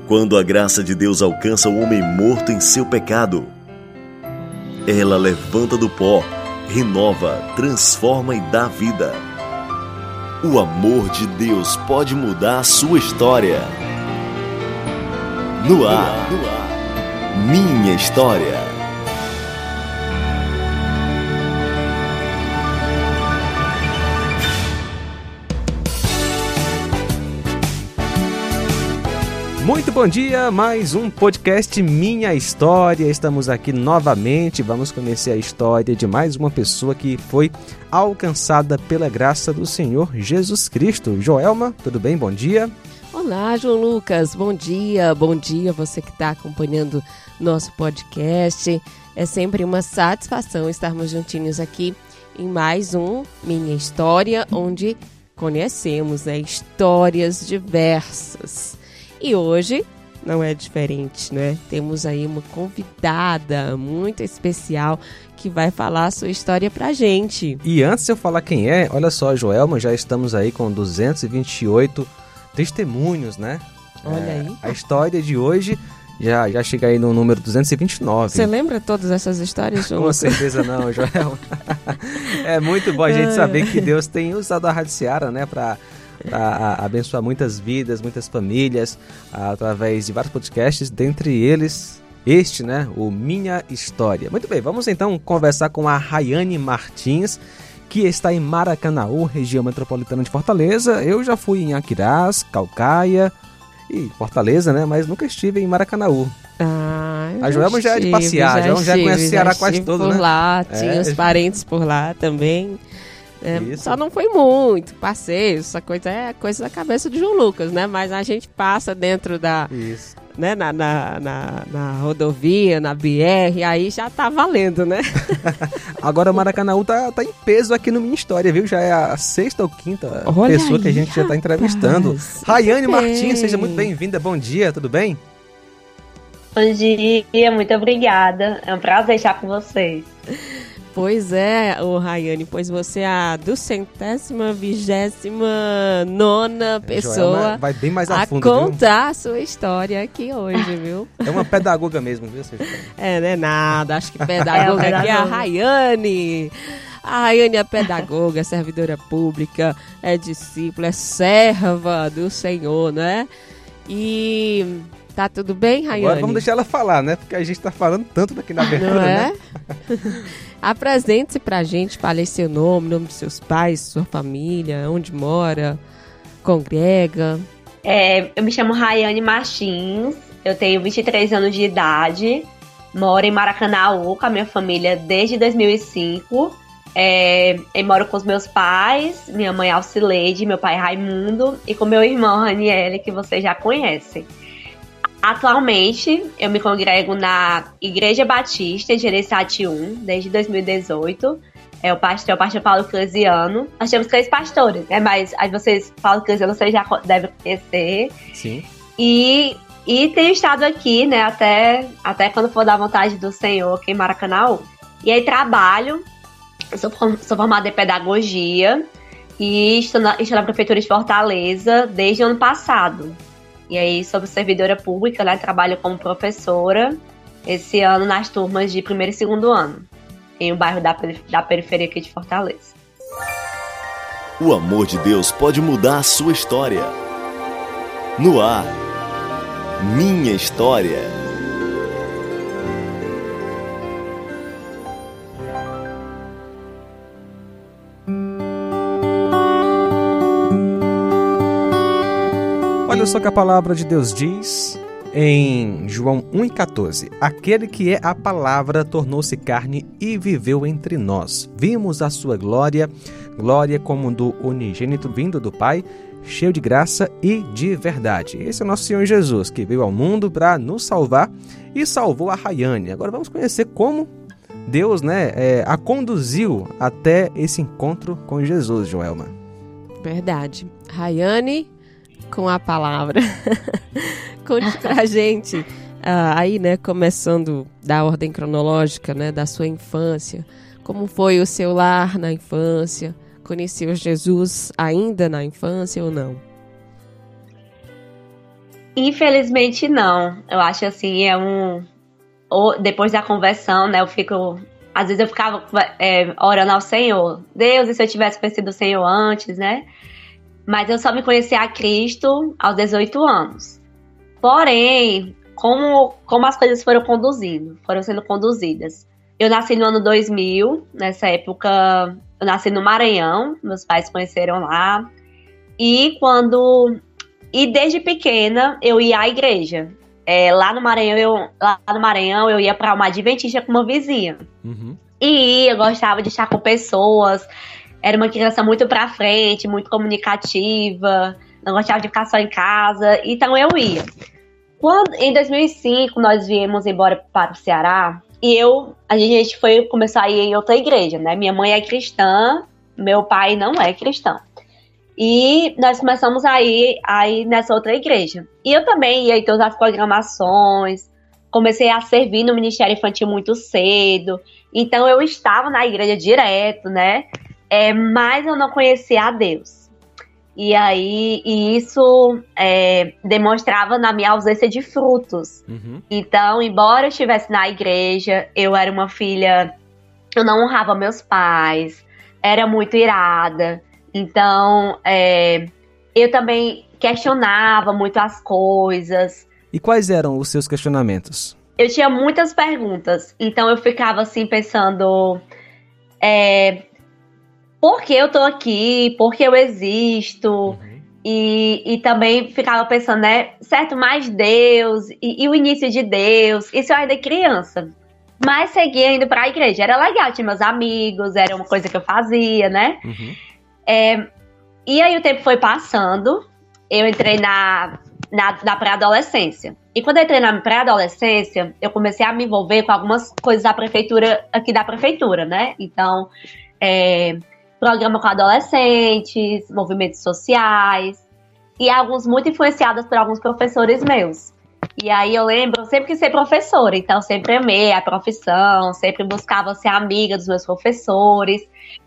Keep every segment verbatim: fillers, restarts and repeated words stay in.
Quando a graça de Deus alcança o homem morto em seu pecado, ela levanta do pó, renova, transforma e dá vida. O amor de Deus pode mudar a sua história. No ar, Minha História. Muito bom dia, mais um podcast Minha História. Estamos aqui novamente, vamos conhecer a história de mais uma pessoa que foi alcançada pela graça do Senhor Jesus Cristo. Joelma, tudo bem? Bom dia. Olá, João Lucas, bom dia, bom dia você que está acompanhando nosso podcast. É sempre uma satisfação estarmos juntinhos aqui em mais um Minha História, onde conhecemos, né, histórias diversas. E hoje não é diferente, né? Temos aí uma convidada muito especial que vai falar a sua história pra gente. E antes de eu falar quem é, olha só, Joelma, já estamos aí com duzentos e vinte e oito testemunhos, né? Olha é, aí. A história de hoje já, já chega aí no número duzentos e vinte e nove. Você lembra todas essas histórias, João? Com certeza não, Joelma. É muito bom a gente saber que Deus tem usado a Rádio Seara, né, pra... para abençoar muitas vidas, muitas famílias, através de vários podcasts, dentre eles este, né, o Minha História. Muito bem, vamos então conversar com a Rayane Martins, que está em Maracanaú, região metropolitana de Fortaleza. Eu já fui em Aquirás, Caucaia e Fortaleza, né, mas nunca estive em Maracanaú. Ah, a Joelma já é de passear, já, já, já conhece o Ceará quase todo, por né? lá, tinha é, os parentes por lá também. É, só não foi muito passeio, essa coisa é coisa da cabeça de João Lucas, né? Mas a gente passa dentro da, Isso. né? Na, na, na, na rodovia, na B R, aí já tá valendo, né? Agora o Maracanaú tá, tá em peso aqui no Minha História, viu? Já é a sexta ou quinta Olha pessoa aí, que a gente já tá entrevistando. rapaz, Rayane bem. Martins, seja muito bem-vinda. Bom dia, tudo bem? Bom dia, muito obrigada. É um prazer estar com vocês. Pois é, ô Rayane, pois você é a duzentésima, vigésima nona pessoa Joelma vai bem mais a, a fundo, contar viu? A sua história aqui hoje, viu? É uma pedagoga mesmo, viu? É, não é nada, acho que pedagoga é, aqui é a Rayane. A Rayane é pedagoga, servidora pública, é discípula, é serva do Senhor, né? E tá tudo bem, Rayane? Agora vamos deixar ela falar, né? Porque a gente tá falando tanto daqui na abertura, não é? né? Apresente-se pra gente, fale seu nome, nome dos seus pais, sua família, onde mora, congrega. É, eu me chamo Rayane Martins, eu tenho vinte e três anos de idade, moro em Maracanaú com a minha família desde dois mil e cinco. É, eu moro com os meus pais, minha mãe Alcileide, meu pai Raimundo e com meu irmão Raniele, que vocês já conhecem. Atualmente, eu me congrego na Igreja Batista de Ereçatium, desde dois mil e dezoito. É o pastor, é o pastor Paulo Clesiano. Nós temos três pastores, né? Mas aí vocês, Paulo Clesiano, vocês já devem conhecer. Sim. E, e tenho estado aqui, né? Até, até quando for da vontade do Senhor, aqui em Maracanaú. E aí trabalho, eu sou, sou formada em pedagogia e estou na, estou na Prefeitura de Fortaleza desde o ano passado. E aí, sou servidora pública, né? Trabalho como professora esse ano nas turmas de primeiro e segundo ano, em um bairro da, da periferia aqui de Fortaleza. O amor de Deus pode mudar a sua história. No ar, Minha História. Olha só que a palavra de Deus diz em João um e quatorze. Aquele que é a palavra tornou-se carne e viveu entre nós. Vimos a sua glória, glória como do unigênito vindo do Pai, cheio de graça e de verdade. Esse é o nosso Senhor Jesus, que veio ao mundo para nos salvar e salvou a Rayane. Agora vamos conhecer como Deus, né, é, a conduziu até esse encontro com Jesus, Joelma. Verdade. Rayane, com a palavra. Conte pra gente, uh, aí, né, começando da ordem cronológica, né, da sua infância, como foi o seu lar na infância? Conheceu Jesus ainda na infância ou não? Infelizmente não. Eu acho assim, é um... Depois da conversão, né, eu fico... Às vezes eu ficava é, orando ao Senhor. Deus, e se eu tivesse conhecido o Senhor antes, né? Mas eu só me conheci a Cristo aos dezoito anos. Porém, como, como as coisas foram conduzindo, foram sendo conduzidas. Eu nasci no ano dois mil, nessa época eu nasci no Maranhão, meus pais conheceram lá. E quando... E desde pequena eu ia à igreja. É, lá, no Maranhão, eu, lá no Maranhão eu ia para uma adventista com uma vizinha. Uhum. E eu gostava de estar com pessoas. Era uma criança muito pra frente, muito comunicativa. Não gostava de ficar só em casa. Então eu ia. Quando, em dois mil e cinco, nós viemos embora para o Ceará. E eu, a gente foi, começou a ir em outra igreja, né? Minha mãe é cristã, meu pai não é cristão. E nós começamos a ir, a ir nessa outra igreja. E eu também ia em todas as programações. Comecei a servir no Ministério Infantil muito cedo. Então eu estava na igreja direto, né? É, mas eu não conhecia a Deus. E aí, e isso é, demonstrava na minha ausência de frutos. Uhum. Então, embora eu estivesse na igreja, eu era uma filha... Eu não honrava meus pais. Era muito irada. Então, é, eu também questionava muito as coisas. E quais eram os seus questionamentos? Eu tinha muitas perguntas. Então, eu ficava assim, pensando... É, por que eu tô aqui? Por que eu existo? Uhum. E, e também ficava pensando, né? Certo, mais Deus. E, e o início de Deus. Isso eu ainda criança. Mas seguia indo pra igreja. Era legal, tinha meus amigos. Era uma coisa que eu fazia, né? Uhum. É, e aí o tempo foi passando, eu entrei na, na, na pré-adolescência. E quando eu entrei na pré-adolescência, eu comecei a me envolver com algumas coisas da prefeitura, aqui da prefeitura, né? Então, é, programa com adolescentes, movimentos sociais, e alguns muito influenciados por alguns professores meus. E aí eu lembro, eu sempre quis ser professora, então sempre amei a profissão, sempre buscava ser amiga dos meus professores.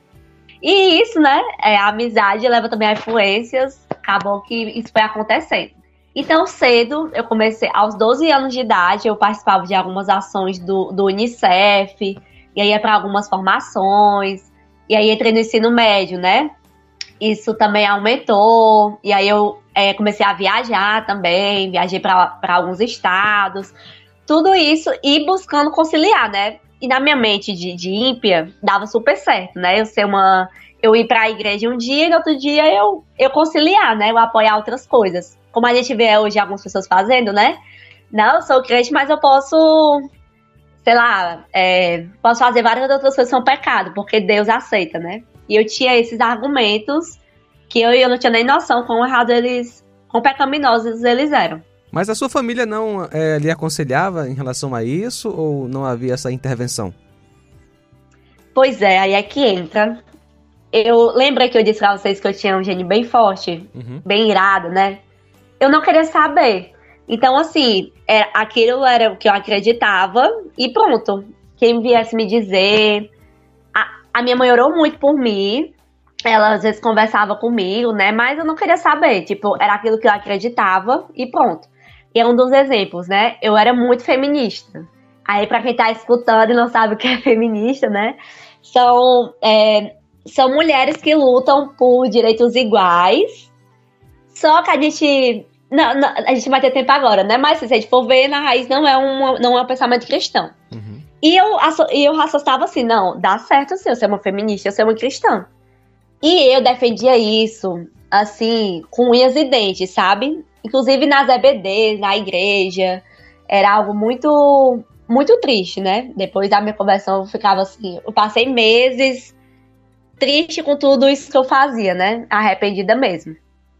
E isso, né, é, a amizade leva também a influências, acabou que isso foi acontecendo. Então, cedo, eu comecei, aos doze anos de idade, eu participava de algumas ações do, do Unicef, e aí ia para algumas formações, e aí entrei no ensino médio, né, isso também aumentou, e aí eu é, comecei a viajar também, viajei para alguns estados, tudo isso, e buscando conciliar, né. E na minha mente de, de ímpia, dava super certo, né? Eu ser uma... Eu ir pra igreja um dia e no outro dia eu, eu conciliar, né? Eu apoiar outras coisas. Como a gente vê hoje algumas pessoas fazendo, né? Não, eu sou crente, mas eu posso... Sei lá, é, posso fazer várias outras coisas que são pecado, porque Deus aceita, né? E eu tinha esses argumentos que eu, eu não tinha nem noção quão errado eles... Quão pecaminosos eles eram. Mas a sua família não é, lhe aconselhava em relação a isso ou não havia essa intervenção? Pois é, aí é que entra. Eu lembro que eu disse pra vocês que eu tinha um gene bem forte, uhum. bem irado, né? Eu não queria saber. Então, assim, era, aquilo era o que eu acreditava e pronto. Quem viesse me dizer... A, a minha mãe orou muito por mim. Ela às vezes conversava comigo, né? Mas eu não queria saber. Tipo, era aquilo que eu acreditava e pronto. E é um dos exemplos, né? Eu era muito feminista. Aí, pra quem tá escutando e não sabe o que é feminista, né? São, é, são mulheres que lutam por direitos iguais. Só que a gente... Não, não, a gente vai ter tempo agora, né? Mas se a gente for ver, na raiz não é, uma, não é um pensamento cristão. Uhum. E eu, e eu raciocinava assim, não, dá certo sim, eu ser uma feminista, eu ser uma cristã. E eu defendia isso, assim, com unhas e dentes, sabe? Inclusive nas E B Ds, na igreja, era algo muito, muito triste, né? Depois da minha conversão eu ficava assim, eu passei meses triste com tudo isso que eu fazia, né? Arrependida mesmo.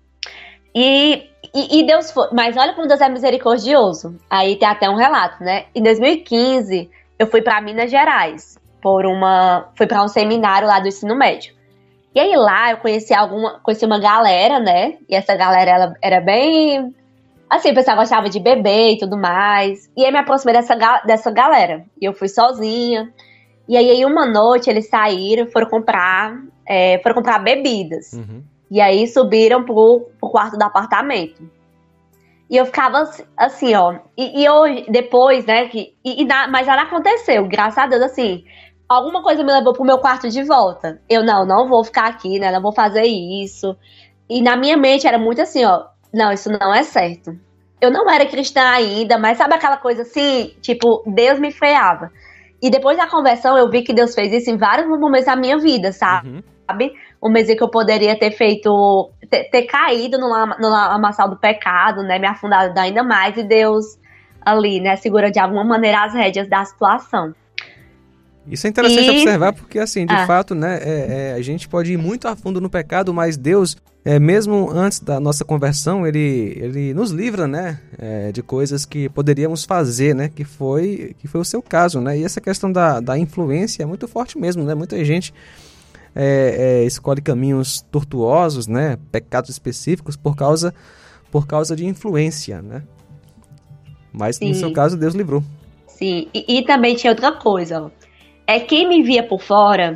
E, e, e Deus foi, mas olha como Deus é misericordioso. Aí tem até um relato, né? Em dois mil e quinze, eu fui para Minas Gerais, por uma, fui para um seminário lá do ensino médio. E aí lá eu conheci alguma, conheci uma galera, né? E essa galera ela era bem... Assim, o pessoal gostava de beber e tudo mais. E aí me aproximei dessa, dessa galera. E eu fui sozinha. E aí uma noite eles saíram, foram comprar, é, foram comprar bebidas. Uhum. E aí subiram pro, pro quarto do apartamento. E eu ficava assim, ó. E, e eu, depois, né, que, e, e na, mas nada aconteceu, graças a Deus, assim. Alguma coisa me levou pro meu quarto de volta. Eu, não, não vou ficar aqui, né, não vou fazer isso. E na minha mente era muito assim, ó. Não, isso não é certo. Eu não era cristã ainda, mas sabe aquela coisa assim? Tipo, Deus me freava. E depois da conversão, eu vi que Deus fez isso em vários momentos da minha vida, sabe? Uhum. Um mês que eu poderia ter feito, ter, ter caído no, no lamaçal do pecado, né? Me afundado ainda mais. E Deus ali, né? Segura de alguma maneira as rédeas da situação. Isso é interessante e... observar, porque assim, de ah. fato, né, é, é, a gente pode ir muito a fundo no pecado, mas Deus, é, mesmo antes da nossa conversão, ele, ele nos livra, né, é, de coisas que poderíamos fazer, né, que foi, que foi o seu caso, né, e essa questão da, da influência é muito forte mesmo, né, muita gente é, é, escolhe caminhos tortuosos, né, pecados específicos por causa, por causa de influência, né, mas Sim. no seu caso Deus livrou. Sim, e, e também tinha outra coisa, ó. É quem me via por fora,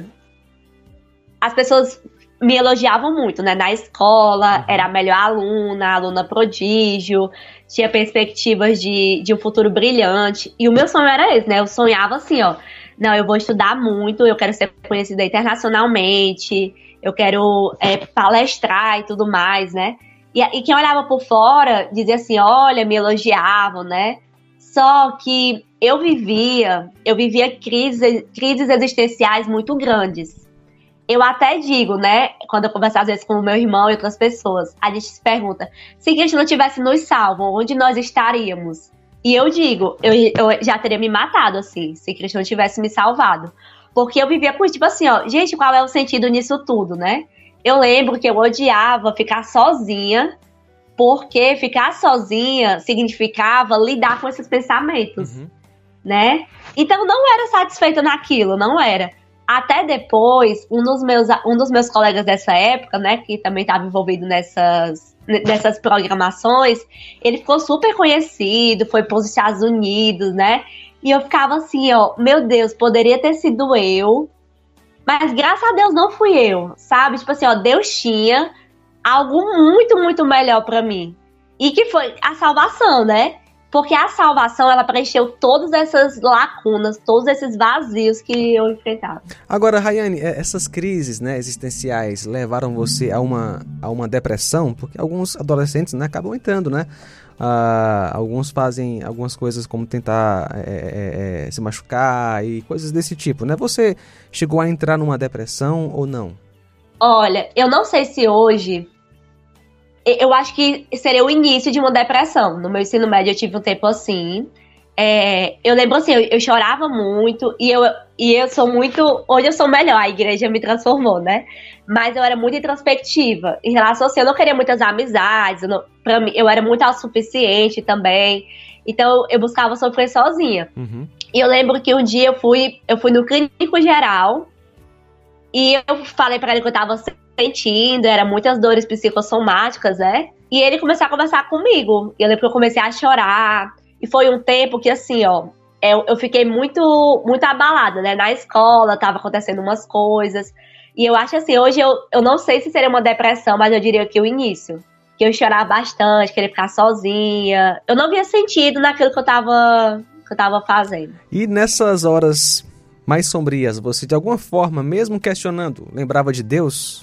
as pessoas me elogiavam muito, né? Na escola, era a melhor aluna, aluna prodígio, tinha perspectivas de, de um futuro brilhante. E o meu sonho era esse, né? Eu sonhava assim, ó. Não, eu vou estudar muito, eu quero ser conhecida internacionalmente, eu quero é, palestrar e tudo mais, né? E, e quem olhava por fora dizia assim, olha, me elogiavam, né? Só que eu vivia, eu vivia crises, crises existenciais muito grandes. Eu até digo, né, quando eu converso às vezes com o meu irmão e outras pessoas, a gente se pergunta, se Cristo não tivesse nos salvo, onde nós estaríamos? E eu digo, eu, eu já teria me matado, assim, se Cristo não tivesse me salvado. Porque eu vivia com isso, tipo assim, ó, gente, qual é o sentido nisso tudo, né? Eu lembro que eu odiava ficar sozinha, porque ficar sozinha significava lidar com esses pensamentos, uhum. né? Então, não era satisfeita naquilo, não era. Até depois, um dos meus, um dos meus colegas dessa época, né, que também estava envolvido nessas, nessas programações, ele ficou super conhecido, foi para os Estados Unidos, né? E eu ficava assim, ó, meu Deus, poderia ter sido eu, mas graças a Deus não fui eu, sabe? Tipo assim, ó, Deus tinha algo muito, muito melhor pra mim. E que foi a salvação, né? Porque a salvação, ela preencheu todas essas lacunas, todos esses vazios que eu enfrentava. Agora, Rayane, essas crises, né, existenciais levaram você a uma, a uma depressão? Porque alguns adolescentes, né, acabam entrando, né? Ah, alguns fazem algumas coisas como tentar é, é, se machucar e coisas desse tipo, né? Você chegou a entrar numa depressão ou não? Olha, eu não sei se hoje... Eu acho que seria o início de uma depressão. No meu ensino médio eu tive um tempo assim. É, eu lembro assim, eu, eu chorava muito e eu, e eu sou muito... Hoje eu sou melhor, a igreja me transformou, né? Mas eu era muito introspectiva. Em relação assim, eu não queria muitas amizades. Eu, não, pra mim, eu era muito autossuficiente também. Então eu buscava sofrer sozinha. Uhum. E eu lembro que um dia eu fui, eu fui no clínico geral e eu falei pra ele que eu tava sentindo, era muitas dores psicossomáticas, né? E ele começou a conversar comigo. E eu lembro que eu comecei a chorar. E foi um tempo que, assim, ó, eu, eu fiquei muito, muito abalada, né? Na escola, tava acontecendo umas coisas. E eu acho assim, hoje eu, eu não sei se seria uma depressão, mas eu diria que o início. Que eu chorava bastante, queria ficar sozinha. Eu não via sentido naquilo que eu tava, que eu tava fazendo. E nessas horas mais sombrias, você de alguma forma, mesmo questionando, lembrava de Deus?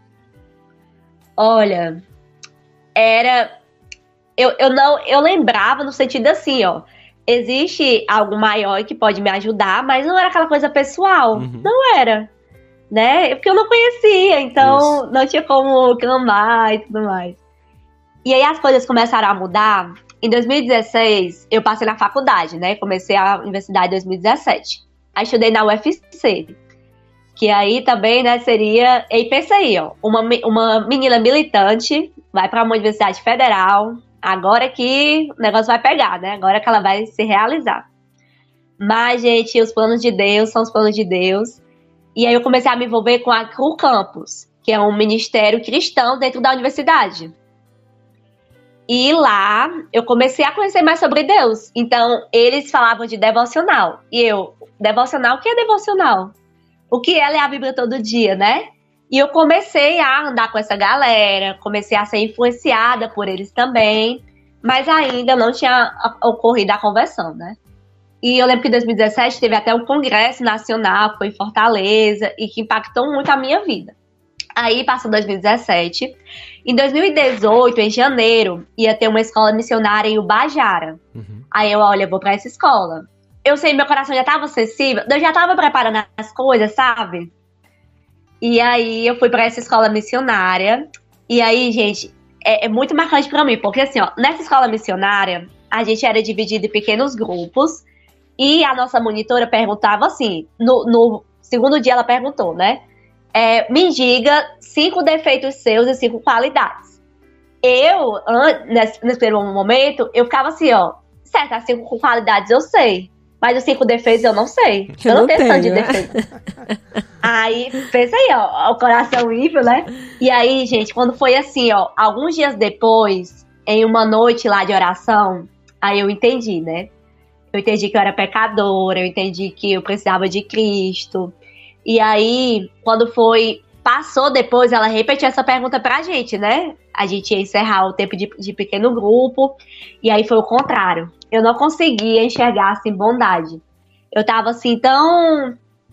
Olha, era... Eu, eu, não, eu lembrava no sentido assim, ó. Existe algo maior que pode me ajudar, mas não era aquela coisa pessoal. Uhum. Não era, né? Porque eu não conhecia, então Isso. não tinha como clamar e tudo mais. E aí as coisas começaram a mudar. Em dois mil e dezesseis, eu passei na faculdade, né? Comecei a universidade em dois mil e dezessete. Aí estudei na U F C. Que aí também, né, seria... E pensa aí, ó, uma, uma menina militante vai para uma universidade federal, agora que o negócio vai pegar, né? Agora que ela vai se realizar. Mas, gente, os planos de Deus são os planos de Deus. E aí eu comecei a me envolver com a Cru Campus, que é um ministério cristão dentro da universidade. E lá eu comecei a conhecer mais sobre Deus. Então, eles falavam de devocional. E eu, devocional, o que é devocional? O que é ler a Bíblia todo dia, né? E eu comecei a andar com essa galera, comecei a ser influenciada por eles também. mas ainda não tinha ocorrido a conversão, né? E eu lembro que em dois mil e dezessete teve até um congresso nacional, foi em Fortaleza, e que impactou muito a minha vida. Aí passou dois mil e dezessete. Em dois mil e dezoito, em janeiro, ia ter uma escola missionária em Ubajara. Uhum. Aí eu, olha, eu vou pra essa escola. Eu sei, meu coração já tava sensível, eu já tava preparando as coisas, sabe? E aí eu fui pra essa escola missionária. E aí, gente, é, é muito marcante pra mim, porque assim, ó, nessa escola missionária, a gente era dividido em pequenos grupos. E a nossa monitora perguntava assim, no, no segundo dia ela perguntou, né? É, me diga cinco defeitos seus e cinco qualidades. Eu, nesse, nesse primeiro momento, eu ficava assim, ó, certo, as cinco qualidades eu sei, mas os cinco defeitos eu não sei. Eu, eu não, não tenho tanto de defeito. Aí, pensa aí, ó, o coração ímpio, né? E aí, gente, quando foi assim, ó, alguns dias depois, em uma noite lá de oração, aí eu entendi, né? Eu entendi que eu era pecadora, eu entendi que eu precisava de Cristo. E aí, quando foi, passou depois, ela repetiu essa pergunta pra gente, né? A gente ia encerrar o tempo de, de pequeno grupo, e aí foi o contrário. Eu não conseguia enxergar, assim, bondade. Eu tava, assim, tão...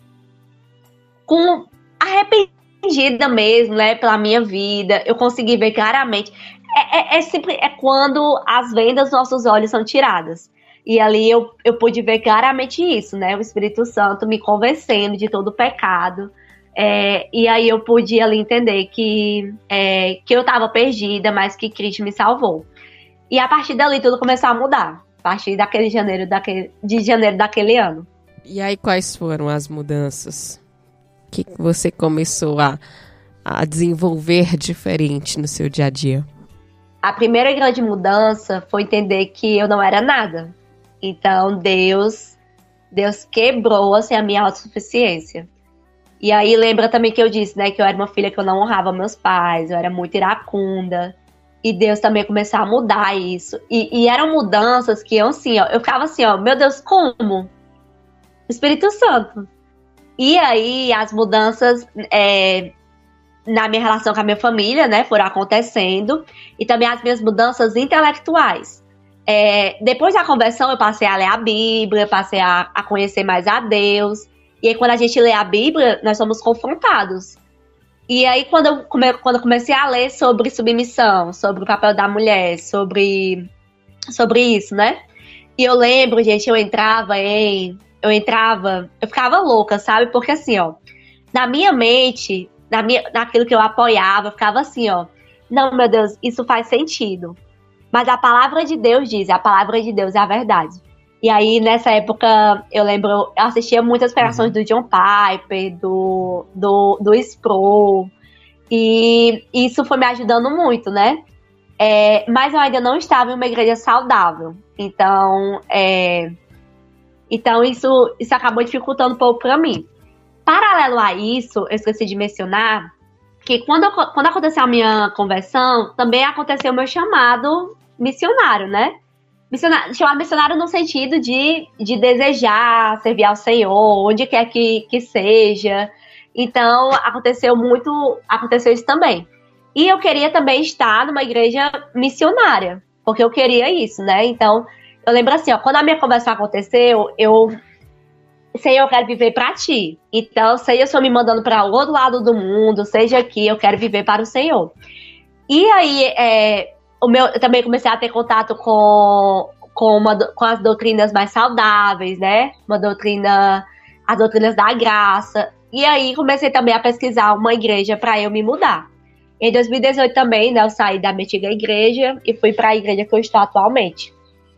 com arrependida mesmo, né? Pela minha vida. Eu consegui ver claramente. É, é, é, sempre, é quando as vendas dos nossos olhos são tiradas. E ali eu, eu pude ver claramente isso, né? O Espírito Santo me convencendo de todo o pecado. É, e aí eu pude ali entender que, é, que eu estava perdida, mas que Cristo me salvou. E a partir dali tudo começou a mudar. A partir daquele janeiro, daquele, de janeiro daquele ano. E aí quais foram as mudanças que você começou a, a desenvolver diferente no seu dia a dia? A primeira grande mudança foi entender que eu não era nada. Então, Deus, Deus quebrou, assim, a minha autossuficiência. E aí, lembra também que eu disse, né, que eu era uma filha que eu não honrava meus pais, eu era muito iracunda. E Deus também começou a mudar isso. E, e eram mudanças que eu, assim, ó, eu ficava assim, ó, meu Deus, como? O Espírito Santo. E aí, as mudanças é, na minha relação com a minha família, né, foram acontecendo. E também as minhas mudanças intelectuais. É, depois da conversão, eu passei a ler a Bíblia, passei a, a conhecer mais a Deus. E aí, quando a gente lê a Bíblia, nós somos confrontados. E aí, quando eu, come, quando eu comecei a ler sobre submissão, sobre o papel da mulher, sobre, sobre isso, né? E eu lembro, gente, eu entrava em... Eu entrava... Eu ficava louca, sabe? Porque assim, ó... Na minha mente, na minha, naquilo que eu apoiava, eu ficava assim, ó... Não, meu Deus, isso faz sentido. Mas a palavra de Deus diz, a palavra de Deus é a verdade. E aí, nessa época, eu lembro, eu assistia muitas pregações do John Piper, do, do, do Sproul, e isso foi me ajudando muito, né? É, mas eu ainda não estava em uma igreja saudável. Então, é, então isso, isso acabou dificultando um pouco para mim. Paralelo a isso, eu esqueci de mencionar, que quando, quando aconteceu a minha conversão, também aconteceu o meu chamado missionário, né? Missionário, chamado missionário no sentido de, de desejar servir ao Senhor, onde quer que, que seja. Então, aconteceu muito, aconteceu isso também. E eu queria também estar numa igreja missionária, porque eu queria isso, né? Então, eu lembro assim, ó, quando a minha conversão aconteceu, eu... Senhor, eu quero viver para ti. Então, seja o Senhor me mandando para o outro lado do mundo, seja aqui, eu quero viver para o Senhor. E aí, é, o meu, eu também comecei a ter contato com, com, uma, com as doutrinas mais saudáveis, né? Uma doutrina, as doutrinas da graça. E aí, comecei também a pesquisar uma igreja para eu me mudar. Em dois mil e dezoito também, né, eu saí da minha antiga igreja e fui para a igreja que eu estou atualmente.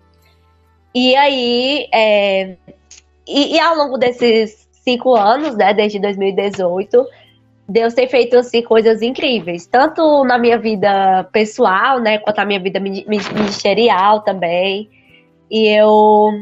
E aí... É, E, e ao longo desses cinco anos, né, desde dois mil e dezoito, Deus tem feito assim, coisas incríveis, tanto na minha vida pessoal, né, quanto na minha vida ministerial também. E eu...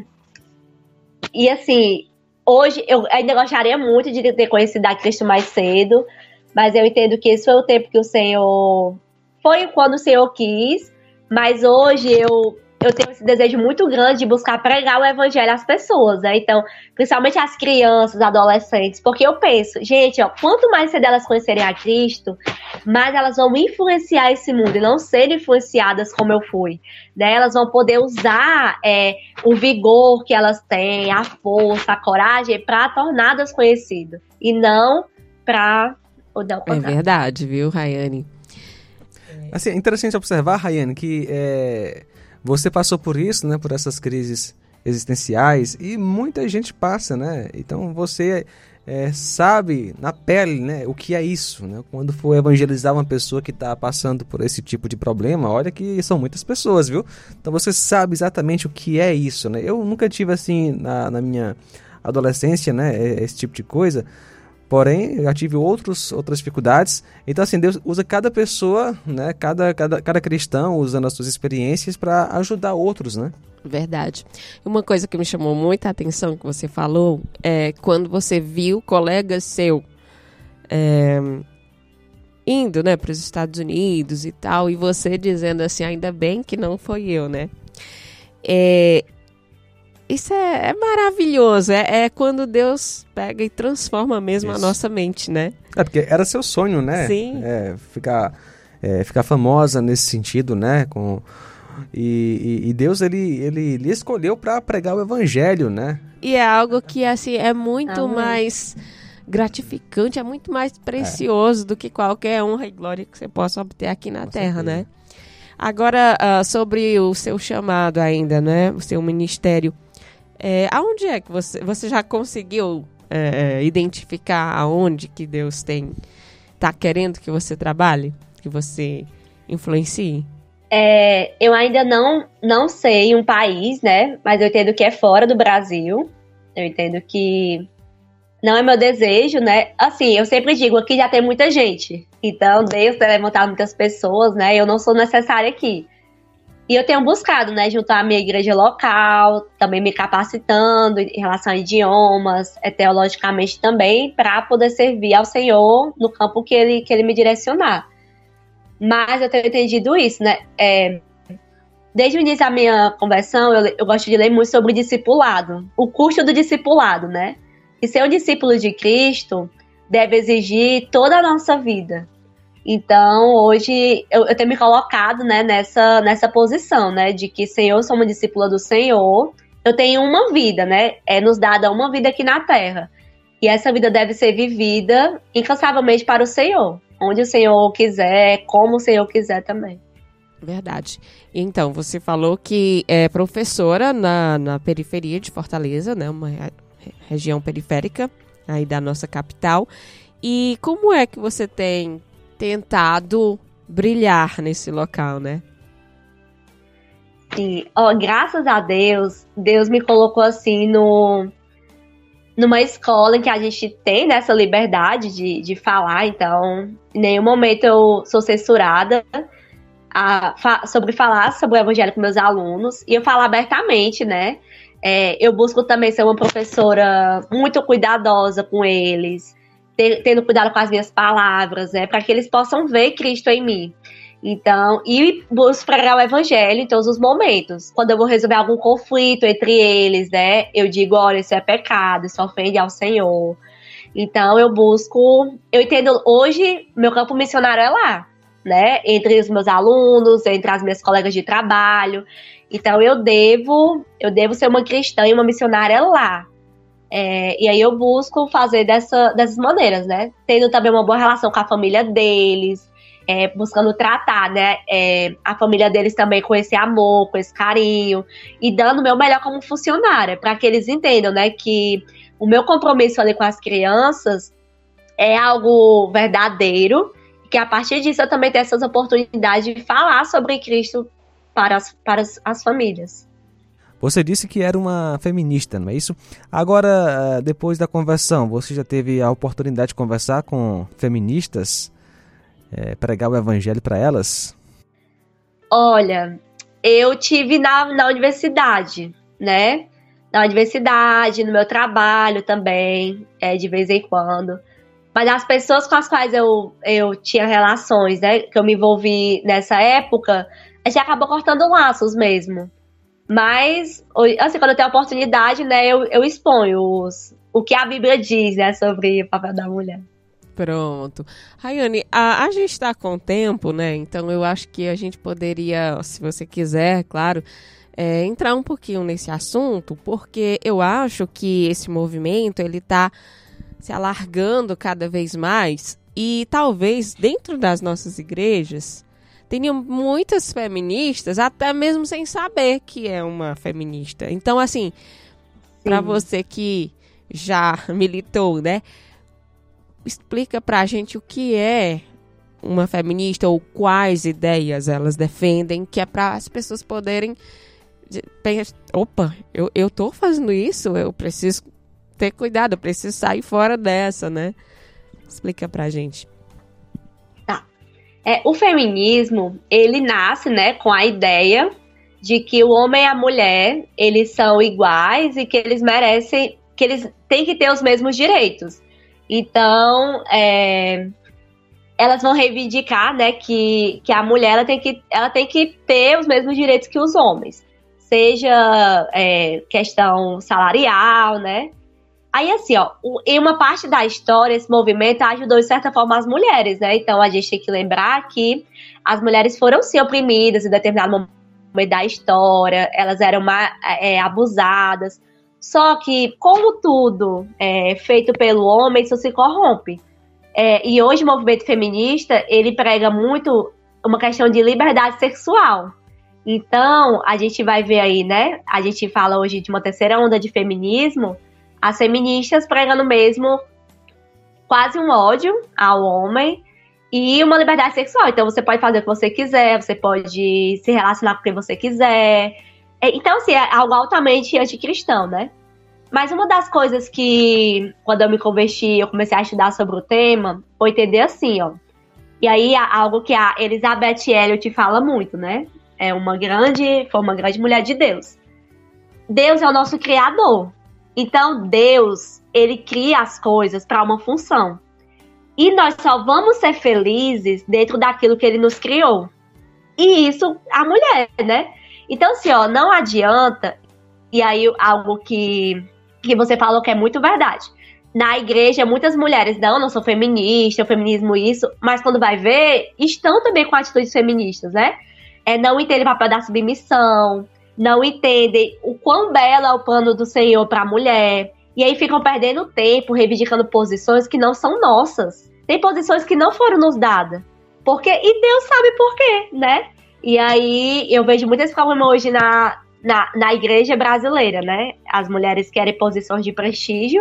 E assim, hoje eu ainda gostaria muito de ter conhecido a Cristo mais cedo, mas eu entendo que esse foi o tempo que o Senhor... Foi quando o Senhor quis, mas hoje eu... eu tenho esse desejo muito grande de buscar pregar o evangelho às pessoas, né? Então, principalmente às crianças, adolescentes, porque eu penso, gente, ó, quanto mais cedo elas conhecerem a Cristo, mais elas vão influenciar esse mundo e não serem influenciadas como eu fui, né? Elas vão poder usar é, o vigor que elas têm, a força, a coragem para torná-las conhecidas e não para o dar o contrário. É verdade, viu, Rayane? Assim, é interessante observar, Rayane, que é, você passou por isso, né, por essas crises existenciais, e muita gente passa, né? Então você é, sabe na pele, né, o que é isso, né? Quando for evangelizar uma pessoa que está passando por esse tipo de problema, olha que são muitas pessoas, viu? Então você sabe exatamente o que é isso, né? Eu nunca tive assim na, na minha adolescência, né, esse tipo de coisa. Porém, eu já tive outros, outras dificuldades. Então, assim, Deus usa cada pessoa, né, cada, cada, cada cristão usando as suas experiências para ajudar outros, né? Verdade. Uma coisa que me chamou muita atenção que você falou é quando você viu colega seu é, indo, né, para os Estados Unidos e tal, e você dizendo assim, ainda bem que não foi eu, né? É... Isso é, é maravilhoso, é, é quando Deus pega e transforma mesmo Isso. a nossa mente, né? É, porque era seu sonho, né? Sim. É, ficar, é, ficar famosa nesse sentido, né? Com, e, e, e Deus, ele, ele, ele escolheu para pregar o evangelho, né? E é algo que, assim, é muito Amém. mais gratificante, é muito mais precioso é. do que qualquer honra e glória que você possa obter aqui na Com Terra, certeza. né? Agora, uh, sobre o seu chamado ainda, né? O seu ministério. É, aonde é que você, você já conseguiu é, identificar aonde que Deus tem tá querendo que você trabalhe, que você influencie? É, eu ainda não, não sei um país, né? Mas eu entendo que é fora do Brasil. Eu entendo que não é meu desejo, né? Assim, eu sempre digo, aqui já tem muita gente. Então, Deus tem levantado muitas pessoas, né? Eu não sou necessária aqui. E eu tenho buscado, né, juntar a minha igreja local, também me capacitando em relação a idiomas, é, teologicamente também, para poder servir ao Senhor no campo que ele, que ele me direcionar. Mas eu tenho entendido isso, né? É, desde o início da minha conversão, eu, eu gosto de ler muito sobre discipulado, o custo do discipulado, né? E ser um discípulo de Cristo deve exigir toda a nossa vida. Então, hoje, eu, eu tenho me colocado, né, nessa, nessa posição, né, de que, Senhor, eu sou uma discípula do Senhor, eu tenho uma vida, né, é nos dada uma vida aqui na Terra, e essa vida deve ser vivida incansavelmente para o Senhor, onde o Senhor quiser, como o Senhor quiser também. Verdade. Então, você falou que é professora na, na periferia de Fortaleza, né, uma re- região periférica aí da nossa capital, e como é que você tem tentado brilhar nesse local, né? Sim, ó, graças a Deus, Deus me colocou assim no, numa escola em que a gente tem essa liberdade de, de falar, então em nenhum momento eu sou censurada a, fa, sobre falar sobre o evangelho com meus alunos, e eu falo abertamente, né? É, eu busco também ser uma professora muito cuidadosa com eles, tendo cuidado com as minhas palavras, né, para que eles possam ver Cristo em mim. Então, e busco pregar o evangelho em todos os momentos. Quando eu vou resolver algum conflito entre eles, né, eu digo, olha, isso é pecado, isso ofende ao Senhor. Então, eu busco, eu entendo, hoje, meu campo missionário é lá, né, entre os meus alunos, entre as minhas colegas de trabalho. Então, eu devo, eu devo ser uma cristã e uma missionária lá. É, e aí eu busco fazer dessa, dessas maneiras, né? Tendo também uma boa relação com a família deles, é, buscando tratar, né, é, a família deles também com esse amor, com esse carinho, e dando o meu melhor como funcionária, para que eles entendam, né, que o meu compromisso ali com as crianças é algo verdadeiro, e que a partir disso eu também tenho essas oportunidades de falar sobre Cristo para as, para as, as famílias. Você disse que era uma feminista, não é isso? Agora, depois da conversão, você já teve a oportunidade de conversar com feministas, é, pregar o evangelho para elas? Olha, eu tive na, na universidade, né? Na universidade, no meu trabalho também, é, de vez em quando. Mas as pessoas com as quais eu, eu tinha relações, né? Que eu me envolvi nessa época, a gente acabou cortando laços mesmo. Mas, assim, quando eu tenho a oportunidade, né, eu, eu exponho os, o que a Bíblia diz, né, sobre o papel da mulher. Pronto. Rayane, a, a gente está com tempo, né? Então eu acho que a gente poderia, se você quiser, claro, é, entrar um pouquinho nesse assunto, porque eu acho que esse movimento, ele está se alargando cada vez mais e talvez dentro das nossas igrejas tenham muitas feministas, até mesmo sem saber que é uma feminista. Então, assim, para você que já militou, né? Explica pra gente o que é uma feminista ou quais ideias elas defendem, que é para as pessoas poderem pensar, opa, eu, eu tô fazendo isso, eu preciso ter cuidado, eu preciso sair fora dessa, né? Explica pra gente. Tá. É, o feminismo, ele nasce, né, com a ideia de que o homem e a mulher, eles são iguais e que eles merecem, que eles têm que ter os mesmos direitos. Então, é, elas vão reivindicar, né, que, que a mulher ela tem, que, ela tem que ter os mesmos direitos que os homens. Seja é, questão salarial, né? Aí, assim, ó, em uma parte da história, esse movimento ajudou, de certa forma, as mulheres, né? Então, a gente tem que lembrar que as mulheres foram, sim, oprimidas em determinado momento da história. Elas eram é, abusadas. Só que, como tudo é feito pelo homem, isso se corrompe. É, e hoje o movimento feminista, ele prega muito uma questão de liberdade sexual. Então, a gente vai ver aí, né? A gente fala hoje de uma terceira onda de feminismo, as feministas pregando mesmo quase um ódio ao homem e uma liberdade sexual. Então, você pode fazer o que você quiser, você pode se relacionar com quem você quiser. Então, assim, é algo altamente anticristão, né? Mas uma das coisas que, quando eu me converti, eu comecei a estudar sobre o tema, foi entender assim, ó. E aí, algo que a Elizabeth Elliot fala muito, né? É uma grande, foi uma grande mulher de Deus. Deus é o nosso criador. Então, Deus, ele cria as coisas para uma função. E nós só vamos ser felizes dentro daquilo que ele nos criou. E isso, a mulher, né? Então, assim, ó, não adianta, e aí algo que, que você falou que é muito verdade. Na igreja, muitas mulheres, não, não sou feminista, o feminismo isso, mas quando vai ver, estão também com atitudes feministas, né? É, não entendem o papel da submissão, não entendem o quão belo é o plano do Senhor para a mulher, e aí ficam perdendo tempo, reivindicando posições que não são nossas. Tem posições que não foram nos dadas. Porque, e Deus sabe por quê, né? E aí, eu vejo muito esse problema hoje na, na, na igreja brasileira, né? As mulheres querem posições de prestígio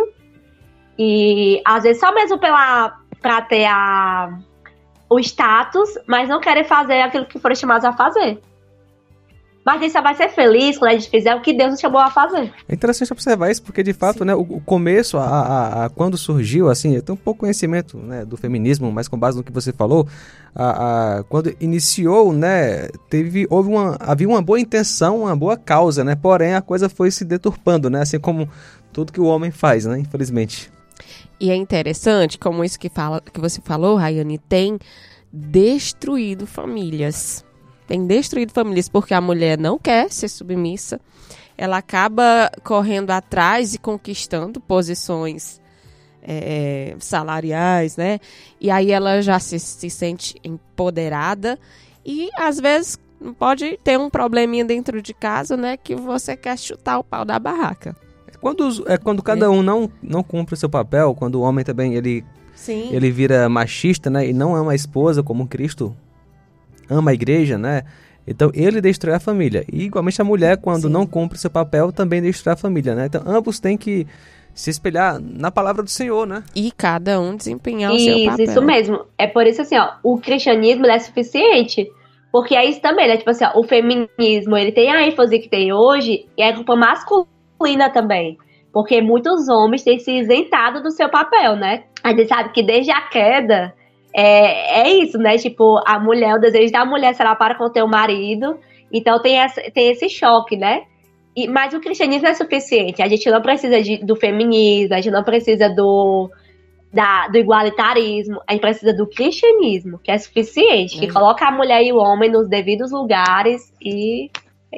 e, às vezes, só mesmo pela, pra ter a, o status, mas não querem fazer aquilo que foram chamados a fazer. Mas a gente só vai ser feliz quando a gente fizer o que Deus nos chamou a fazer. É interessante observar isso, porque de fato, né, o, o começo, a, a, a, quando surgiu, assim, eu tenho um pouco conhecimento, né, do feminismo, mas com base no que você falou, a, a, quando iniciou, né, teve, houve uma, havia uma boa intenção, uma boa causa, né, porém a coisa foi se deturpando, né, assim como tudo que o homem faz, né, infelizmente. E é interessante como isso que, fala, que você falou, Rayane, tem destruído famílias. Tem destruído famílias porque a mulher não quer ser submissa. Ela acaba correndo atrás e conquistando posições é, salariais, né? E aí ela já se, se sente empoderada e, às vezes, pode ter um probleminha dentro de casa, né? Que você quer chutar o pau da barraca. Quando, é, quando cada um não, não cumpre o seu papel, quando o homem também ele, ele vira machista, né? E não ama a esposa como Cristo ama a igreja, né? Então ele destrói a família. E igualmente a mulher, quando Sim. não cumpre seu papel, também destrói a família, né? Então ambos têm que se espelhar na palavra do Senhor, né? E cada um desempenhar o isso, seu papel. Isso mesmo. É por isso assim, ó, o cristianismo é suficiente. Porque é isso também, né? Tipo assim, ó, o feminismo, ele tem a ênfase que tem hoje e é culpa masculina também. Porque muitos homens têm se isentado do seu papel, né? A gente sabe que desde a queda É, é isso, né? Tipo, a mulher, o desejo da mulher será para conter o marido. Então tem, essa, tem esse choque, né? E, mas o cristianismo é suficiente. A gente não precisa de, do feminismo, a gente não precisa do, da, do igualitarismo. A gente precisa do cristianismo, que é suficiente. Que é. coloca a mulher e o homem nos devidos lugares e é isso.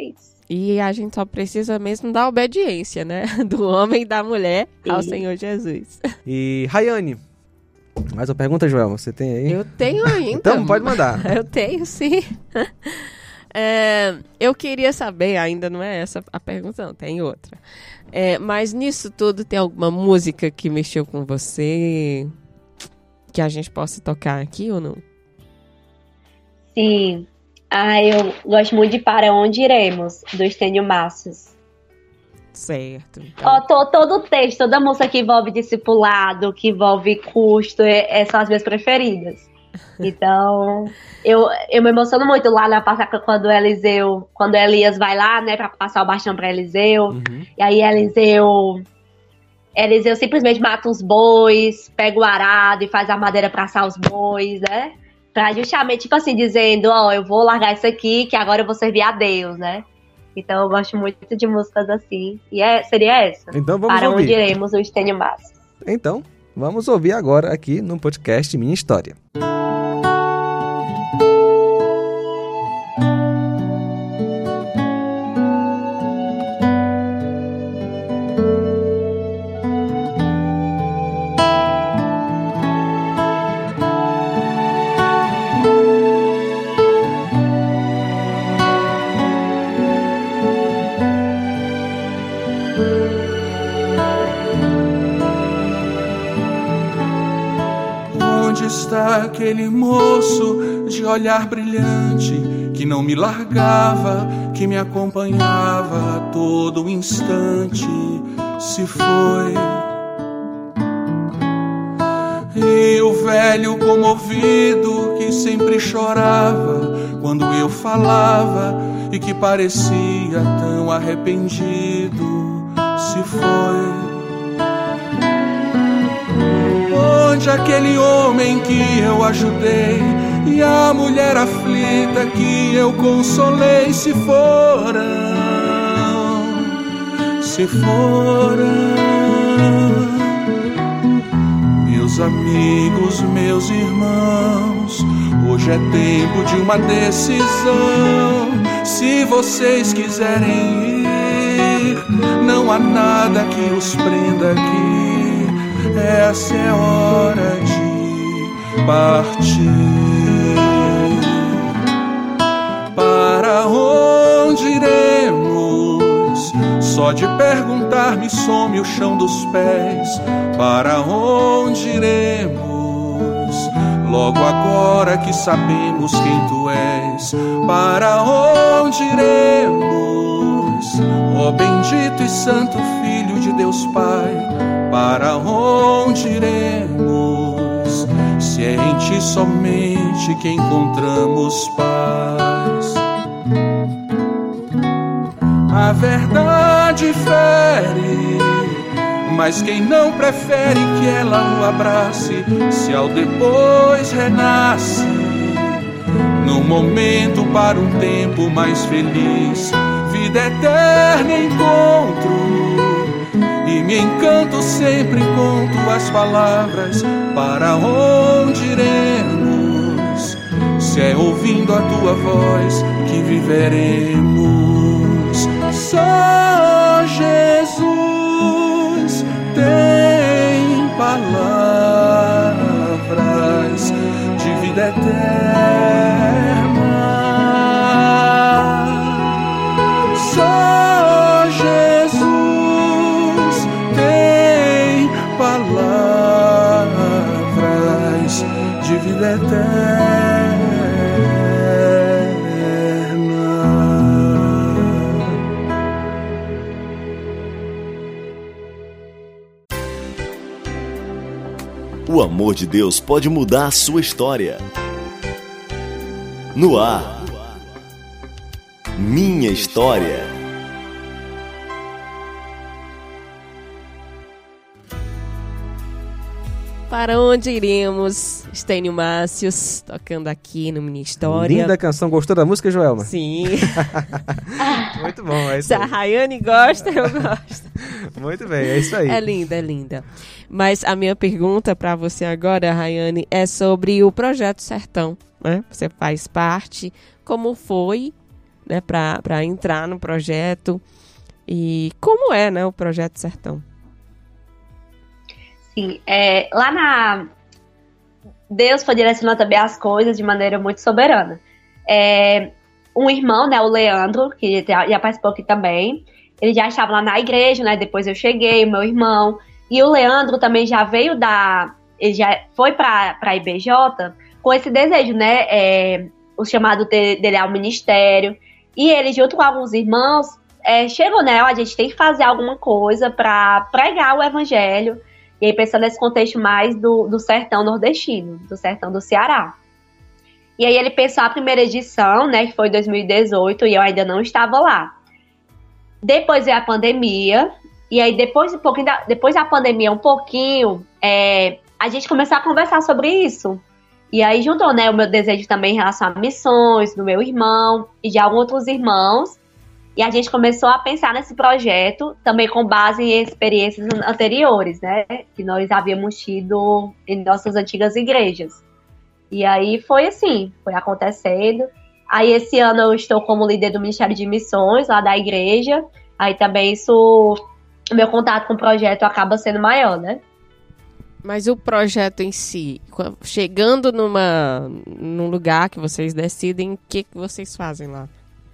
E a gente só precisa mesmo da obediência, né? Do homem e da mulher ao Sim. Senhor Jesus. E, Rayane, mais uma pergunta, Joel, você tem aí? Eu tenho ainda. Então, pode mandar. Eu tenho, sim. É, eu queria saber, ainda não é essa a pergunta, não, tem outra. É, mas nisso tudo, tem alguma música que mexeu com você, que a gente possa tocar aqui ou não? Sim. Ah, eu gosto muito de Para Onde Iremos, do Estênio Márcios. Certo. Então. Ó, to, todo o texto, toda música que envolve discipulado, que envolve custo, é, é, são as minhas preferidas. Então, eu, eu me emociono muito lá na Páscoa quando Eliseu, quando Elias vai lá, né, pra passar o bastão pra Eliseu. Uhum. E aí Eliseu, Eliseu simplesmente mata os bois, pega o arado e faz a madeira pra assar os bois, né? Pra justamente, tipo assim, dizendo, ó, eu vou largar isso aqui, que agora eu vou servir a Deus, né? Então eu gosto muito de músicas assim. E é, seria essa. Então vamos Para ouvir. Onde Iremos, o Estênio Márcios. Então, vamos ouvir agora aqui no podcast Minha História. Onde está aquele moço de olhar brilhante que não me largava, que me acompanhava a todo instante? Se foi. E o velho comovido que sempre chorava quando eu falava e que parecia tão arrependido, se foi. Onde aquele homem que eu ajudei e a mulher aflita que eu consolei se foram, se foram. Meus amigos, meus irmãos, hoje é tempo de uma decisão. Se vocês quiserem ir, não há nada que os prenda aqui. Essa é hora de partir. Para onde iremos? Só de perguntar me some o chão dos pés. Para onde iremos? Logo agora que sabemos quem tu és. Para onde iremos? Ó bendito e santo Filho de Deus Pai. Para onde iremos? Se é em ti somente que encontramos paz. A verdade fere, mas quem não prefere que ela o abrace, se ao depois renasce, num momento para um tempo mais feliz, vida eterna encontro. E me encanto sempre com tuas palavras. Para onde iremos? Se é ouvindo a tua voz que viveremos. Só Jesus tem palavras de vida eterna. Só Jesus tem palavras de vida eterna. O amor de Deus pode mudar a sua história. No ar, Minha História. Para onde iremos? Estênio Márcios, tocando aqui no Minha História. Linda canção. Gostou da música, Joelma? Sim. Muito bom, é isso Se a aí. Rayane gosta, eu gosto. Muito bem, é isso aí. É linda, é linda. Mas a minha pergunta para você agora, Rayane, é sobre o Projeto Sertão, né? Você faz parte. Como foi, né, para entrar no projeto. E como é, né, o Projeto Sertão? Sim, é, lá na... Deus foi direcionando também as coisas de maneira muito soberana. É, um irmão, né, o Leandro, que já participou aqui também, ele já estava lá na igreja, né, depois eu cheguei, o meu irmão, e o Leandro também já veio da... Ele já foi para a I B J com esse desejo, né, é, o chamado dele ao ministério, e ele, junto com alguns irmãos, é, chegou, né, a gente tem que fazer alguma coisa para pregar o evangelho. E aí, pensando nesse contexto mais do, do sertão nordestino, do sertão do Ceará. E aí, ele pensou a primeira edição, né, que foi em dois mil e dezoito, e eu ainda não estava lá. Depois veio a pandemia, e aí, depois, um pouquinho da, depois da pandemia, um pouquinho, é, a gente começou a conversar sobre isso. E aí, juntou, né, o meu desejo também em relação a missões, do meu irmão e de alguns outros irmãos. E a gente começou a pensar nesse projeto também com base em experiências anteriores, né? Que nós havíamos tido em nossas antigas igrejas. E aí foi assim, foi acontecendo. Aí esse ano eu estou como líder do Ministério de Missões lá da igreja. Aí também isso, o meu contato com o projeto acaba sendo maior, né? Mas o projeto em si, chegando numa, num lugar que vocês decidem, o que, que vocês fazem lá?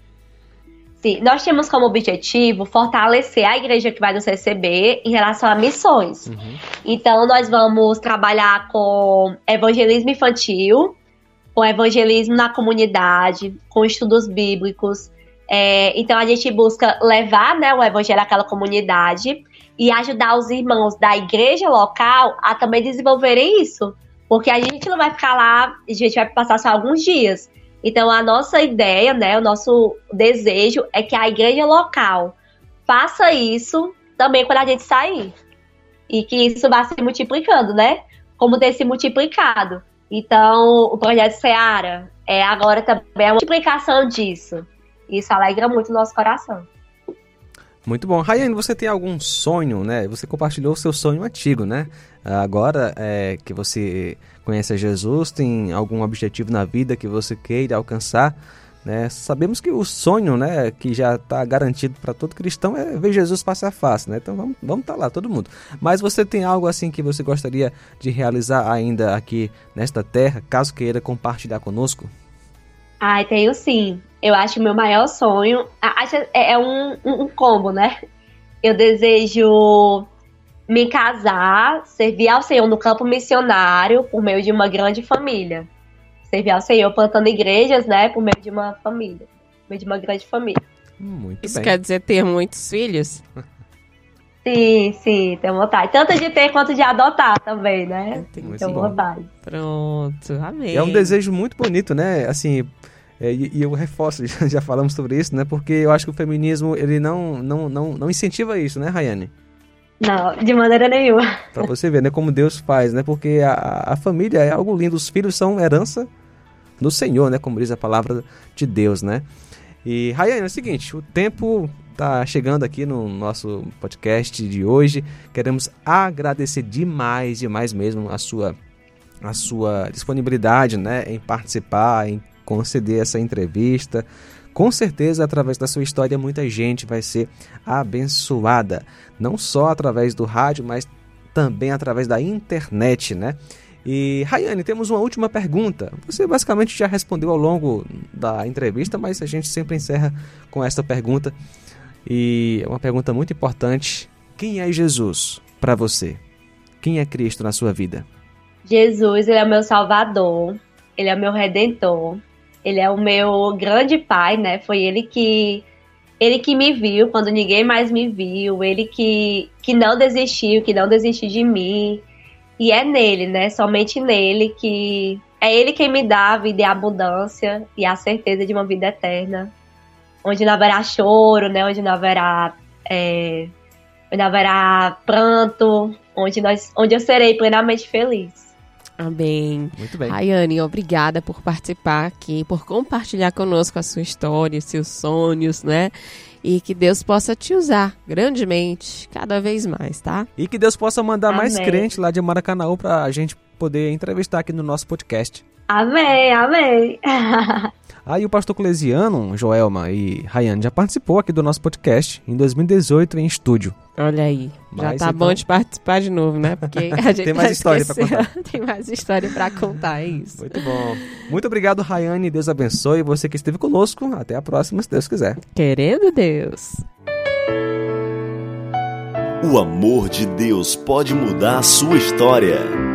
Sim, nós temos como objetivo fortalecer a igreja que vai nos receber em relação a missões. Uhum. Então, nós vamos trabalhar com evangelismo infantil, com evangelismo na comunidade, com estudos bíblicos. É, então, a gente busca levar, né, o evangelho àquela comunidade e ajudar os irmãos da igreja local a também desenvolverem isso. Porque a gente não vai ficar lá, a gente vai passar só alguns dias. Então, a nossa ideia, né, o nosso desejo é que a igreja local faça isso também quando a gente sair. E que isso vá se multiplicando, né? Como tem se multiplicado. Então, o Projeto Seara é agora também a multiplicação disso. Isso alegra muito o nosso coração. Muito bom. Rayane, você tem algum sonho, né? Você compartilhou o seu sonho antigo, né? Agora é, que você conhece a Jesus, tem algum objetivo na vida que você queira alcançar, né? Sabemos que o sonho, né, que já está garantido para todo cristão é ver Jesus face a face, né? Então vamos vamos estar tá lá, todo mundo. Mas você tem algo assim que você gostaria de realizar ainda aqui nesta terra, caso queira compartilhar conosco? Ai, tenho sim. Eu acho que o meu maior sonho é um, um, um combo, né? Eu desejo me casar, servir ao Senhor no campo missionário por meio de uma grande família. Servir ao Senhor plantando igrejas, né? Por meio de uma família. Por meio de uma grande família. Muito Isso bem. Quer dizer ter muitos filhos? Sim, sim, tenho vontade. Tanto de ter quanto de adotar também, né? Muito tenho bom. vontade. Pronto, amém. É um desejo muito bonito, né? Assim, é, e, e eu reforço, já falamos sobre isso, né? Porque eu acho que o feminismo, ele não, não, não, não incentiva isso, né, Rayane? Não, de maneira nenhuma. Pra você ver, né, como Deus faz, né? Porque a, a família é algo lindo, os filhos são herança do Senhor, né? Como diz a palavra de Deus, né? E, Rayane, é o seguinte, o tempo tá chegando aqui no nosso podcast de hoje. Queremos agradecer demais, demais mesmo a sua, a sua disponibilidade, né? Em participar, em conceder essa entrevista. Com certeza, através da sua história, muita gente vai ser abençoada. Não só através do rádio, mas também através da internet, né? E, Rayane, temos uma última pergunta. Você basicamente já respondeu ao longo da entrevista, mas a gente sempre encerra com essa pergunta. E é uma pergunta muito importante. Quem é Jesus para você? Quem é Cristo na sua vida? Jesus, ele é o meu salvador. Ele é o meu redentor. Ele é o meu grande pai, né? Foi ele que, ele que me viu quando ninguém mais me viu. Ele que, que não desistiu, que não desistiu de mim. E é nele, né? Somente nele que... É ele quem me dá a vida e a abundância e a certeza de uma vida eterna. Onde não haverá choro, né? Onde não haverá... É, onde não haverá pranto. Onde, nós, onde eu serei plenamente feliz. Amém. Muito bem. Rayane, obrigada por participar aqui, por compartilhar conosco a sua história, seus sonhos, né? E que Deus possa te usar grandemente, cada vez mais, tá? E que Deus possa mandar Amém. mais crentes lá de Maracanaú pra gente poder entrevistar aqui no nosso podcast. Amém, amém. Aí o pastor Clesiano, Joelma e Rayane já participou aqui do nosso podcast em dois mil e dezoito em estúdio. Olha aí, já Mas tá então- bom de participar de novo, né? Porque a gente Tem mais já história pra esqueceu. Tem mais história pra contar, é isso. Muito bom. Muito obrigado, Rayane. Deus abençoe você que esteve conosco. Até a próxima, se Deus quiser. Querendo Deus. O amor de Deus pode mudar a sua história.